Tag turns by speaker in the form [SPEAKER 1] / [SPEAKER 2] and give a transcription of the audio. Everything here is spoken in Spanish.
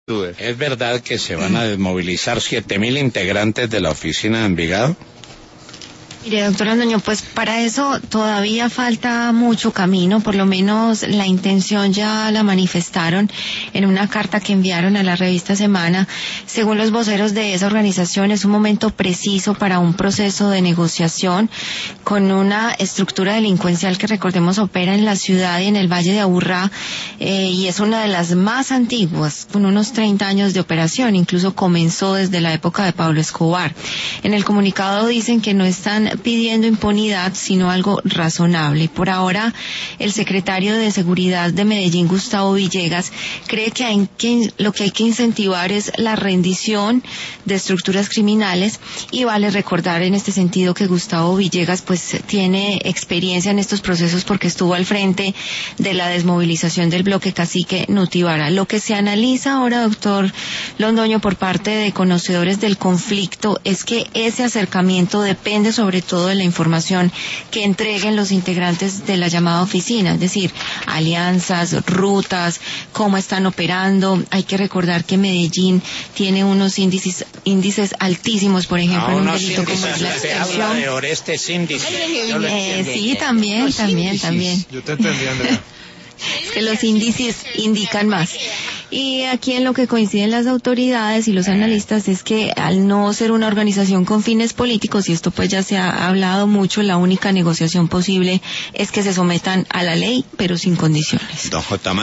[SPEAKER 1] ¿Es verdad que se van a desmovilizar 7.000 integrantes de la oficina de Envigado?
[SPEAKER 2] Mire, doctor Londoño, pues para eso todavía falta mucho camino, por lo menos la intención ya la manifestaron en una carta que enviaron a la revista Semana. Según los voceros de esa organización, es un momento preciso para un proceso de negociación con una estructura delincuencial que, recordemos, opera en la ciudad y en el Valle de Aburrá, y es una de las más antiguas, con unos 30 años de operación, incluso comenzó desde la época de Pablo Escobar. En el comunicado dicen que no están pidiendo impunidad, sino algo razonable. Por ahora, el secretario de Seguridad de Medellín, Gustavo Villegas, cree que lo que hay que incentivar es la rendición de estructuras criminales, y vale recordar en este sentido que Gustavo Villegas pues tiene experiencia en estos procesos porque estuvo al frente de la desmovilización del bloque Cacique Nutibara. Lo que se analiza ahora, doctor Londoño, por parte de conocedores del conflicto es que ese acercamiento depende sobre todo de la información que entreguen los integrantes de la llamada oficina, es decir, alianzas, rutas, cómo están operando. Hay que recordar que Medellín tiene unos índices altísimos, por ejemplo, en un delito como es la extorsión.
[SPEAKER 1] De Orestes índices.
[SPEAKER 2] Sí, también.
[SPEAKER 3] Yo te entendí, Andrea.
[SPEAKER 2] Que los índices indican más. Y aquí en lo que coinciden las autoridades y los analistas es que al no ser una organización con fines políticos, y esto pues ya se ha hablado mucho, la única negociación posible es que se sometan a la ley, pero sin condiciones.
[SPEAKER 1] Don J.